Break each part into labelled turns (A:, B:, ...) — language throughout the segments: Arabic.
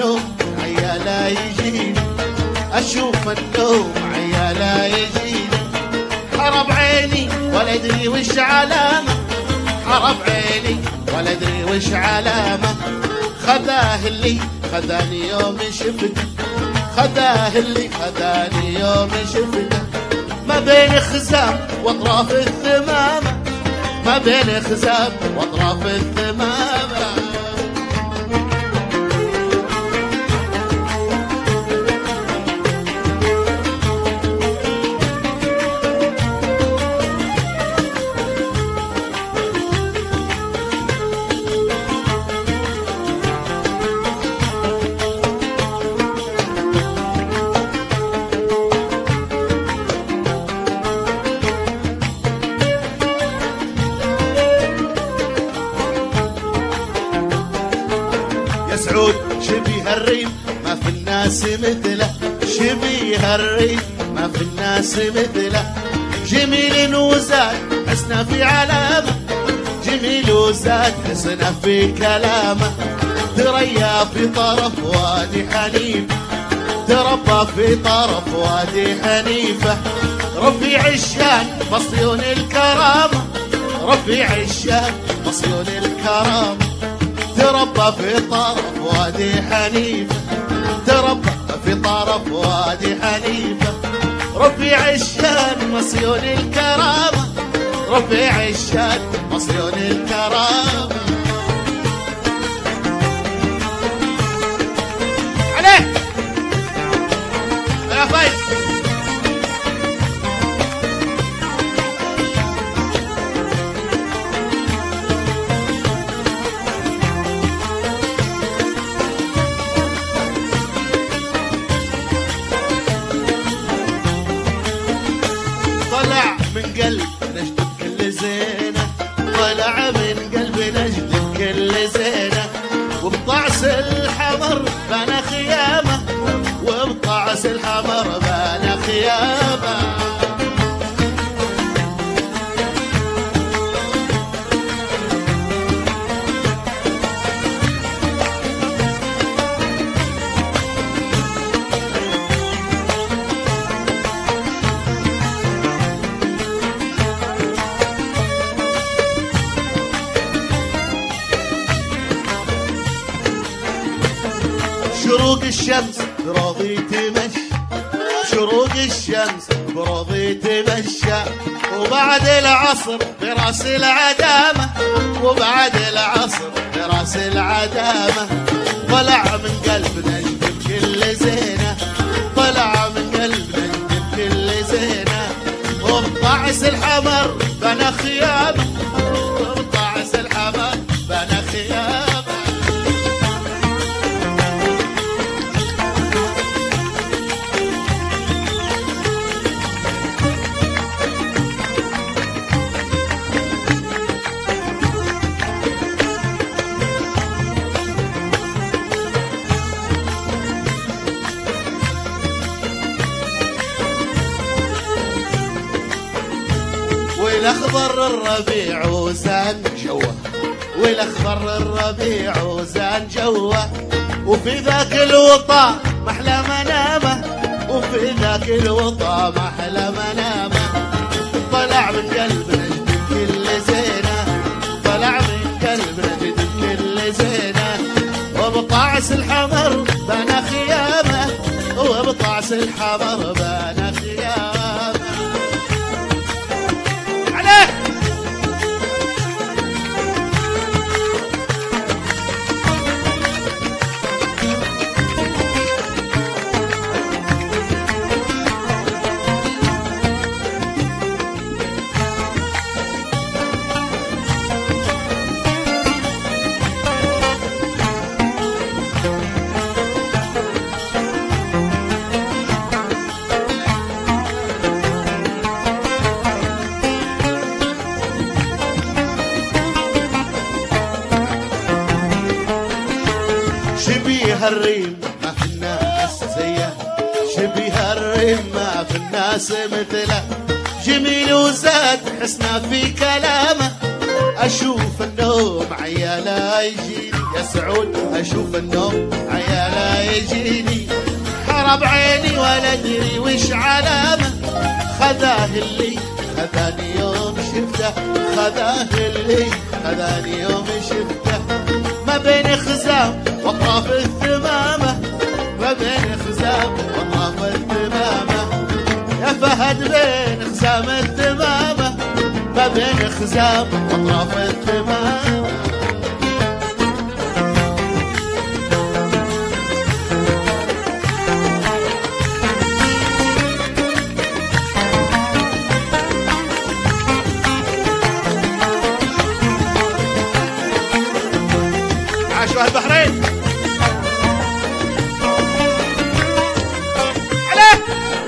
A: النوم عيالا يجيني، اشوف النوم عيالا يجيني. حرب عيني ولا ادري وش علامه، حرب عيني ولا ادري وش علامه. خذاه اللي خذاني يوم شفته، خذاه اللي خذاني يوم شفته. ما بين خزام واطراف الثمامه، ما بين خزام واطراف الثمامه. سعود شبيه الريم ما في الناس مثله، شبيه الريم ما في الناس مثله. جميل وزاد حسنه في علامه، جميل وزاد حسنه في كلامه. تريا في طرف وادي حنيفه، تربى في طرف وادي حنيفه. رفيع الشان مصيون الكرامه، رفيع الشان مصيون الكرامه. تربى في طرف وادي حنيفه، تربى في طرف وادي حنيفه. رفيع الشان مصيون الكرامه، رفيع الشان مصيون الكرامه. عليه يا فايز. طلع من قلب نجد بكل زينة، طلع من قلب نجد بكل زينة. وبطعس الحمر بان خيامة، وبطعس الحمر بان خيامة. شروق الشمس براضي تمشى، شروق الشمس براضي تمشى. وبعد العصر براس العدامة، وبعد العصر براس العدامة. طلع من قلب نجد بكل زينة، طلع من قلب نجد بكل زينة. وبطعس الحمر بنى خيامة، وبطعس الحمر بنى خيامة. والاخضر الربيع وزان جوه، والاخضر الربيع وزان جوه. وفي ذاك الوطا محلى منامه، وفي ذاك الوطا محلى منامه. طلع من قلب نجد بكل زينه، طلع من قلب نجد بكل زينه. وبطعس الحمر بنى خيامه، وبطعس الحمر بنى خيامه. شبيه الريم ما في الناس زيه، شبيه الريم ما في الناس مثله. جميل وزاد حسنه في كلامه، اشوف النوم عيالا يجيني. يا سعود اشوف النوم عيالا يجيني حرب عيني ولا ادري وش علامه خذاه اللي خذاني يوم شفته خذاه اللي خذاني يوم شفته ما بين خزام واطراف الثمامه ما بين خزام واطراف الثمامه يا فهد بين خزام الثمامه ما بين خزام واطراف الثمامه عاشوا البحرين عليك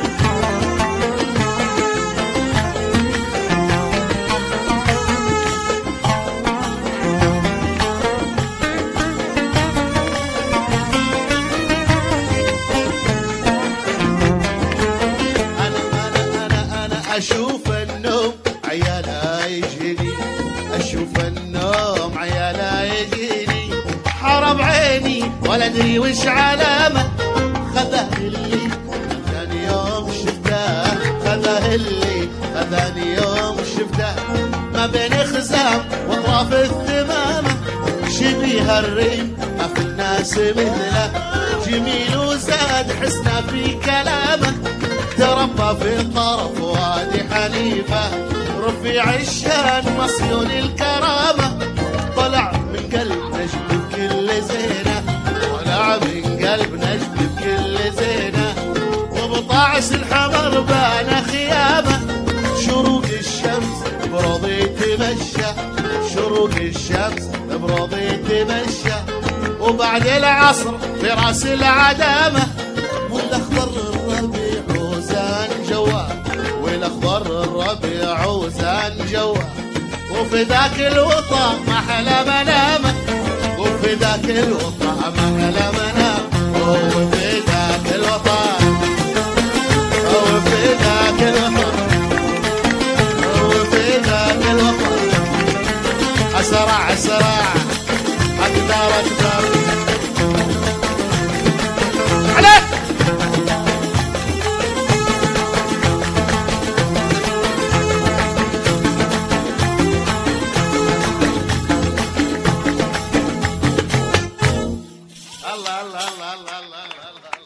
A: أنا أشوف النوم عيالا يجيني أشوف النوم عيالا يجيني حرب عيني ولا ادري وش علامه خذاه اللي خذاني يوم شفته خذاه اللي خذاني يوم شفته ما بين خزام واطراف الثمامه شبيه الريم ما في الناس مثله جميل وزاد حسنه في كلامه تربى في طرف وادي حنيفه رفيع الشان مصيون الكرامه طلع من قلب نجم بكل زينه طلع من قلب نجم بكل زينه وبطاعس الحمر بان خيامه شروق الشمس برضي تمشى شروق الشمس برضي تمشى وبعد العصر في راس العدامه والاخضر الربيع وزان جواه والاخضر الربيع وزان جواه وفي ذاك الوطا محلى منامه وفي ذاك الوطا محلى منامه وفي ذاك الوطا وفي ذاك الوطا وفي ذاك الوطا اسرع اسرع اقدر اقدر عليك الله الله الله الله الله الله